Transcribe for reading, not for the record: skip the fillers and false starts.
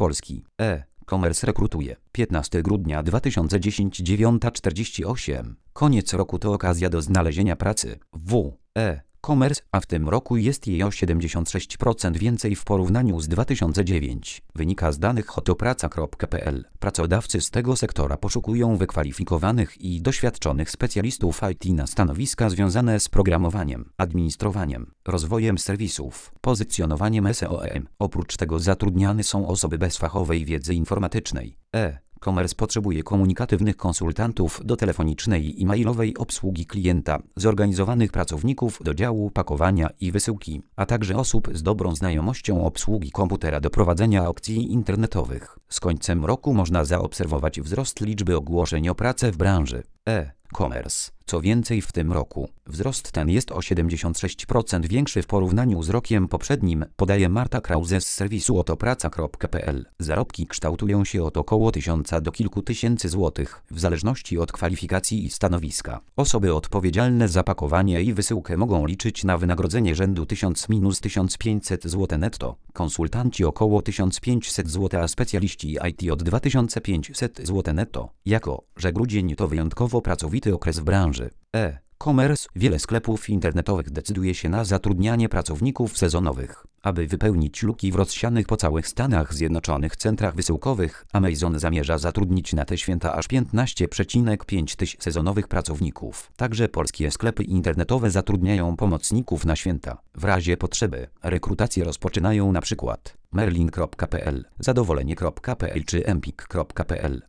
Polski. E-commerce rekrutuje. 15 grudnia 2010 9:48. Koniec roku to okazja do znalezienia pracy. E-commerce, a w tym roku jest jej o 76% więcej w porównaniu z 2009. Wynika z danych hotopraca.pl. Pracodawcy z tego sektora poszukują wykwalifikowanych i doświadczonych specjalistów IT na stanowiska związane z programowaniem, administrowaniem, rozwojem serwisów, pozycjonowaniem SEO. Oprócz tego zatrudniane są osoby bez fachowej wiedzy informatycznej. E-commerce potrzebuje komunikatywnych konsultantów do telefonicznej i mailowej obsługi klienta, zorganizowanych pracowników do działu pakowania i wysyłki, a także osób z dobrą znajomością obsługi komputera do prowadzenia aukcji internetowych. Z końcem roku można zaobserwować wzrost liczby ogłoszeń o pracę w branży e-commerce. Co więcej, w tym roku wzrost ten jest o 76% większy w porównaniu z rokiem poprzednim, podaje Marta Krause z serwisu otopraca.pl. Zarobki kształtują się od około 1000 do kilku tysięcy złotych, w zależności od kwalifikacji i stanowiska. Osoby odpowiedzialne za pakowanie i wysyłkę mogą liczyć na wynagrodzenie rzędu 1000–1500 zł netto, konsultanci około 1500 zł, a specjaliści IT od 2500 zł netto. Jako że grudzień to wyjątkowo pracowity okres w branży e-commerce, wiele sklepów internetowych decyduje się na zatrudnianie pracowników sezonowych. Aby wypełnić luki w rozsianych po całych Stanach Zjednoczonych centrach wysyłkowych, Amazon zamierza zatrudnić na te święta aż 15,5 tysiąca sezonowych pracowników. Także polskie sklepy internetowe zatrudniają pomocników na święta. W razie potrzeby rekrutację rozpoczynają np. merlin.pl, zadowolenie.pl czy empik.pl.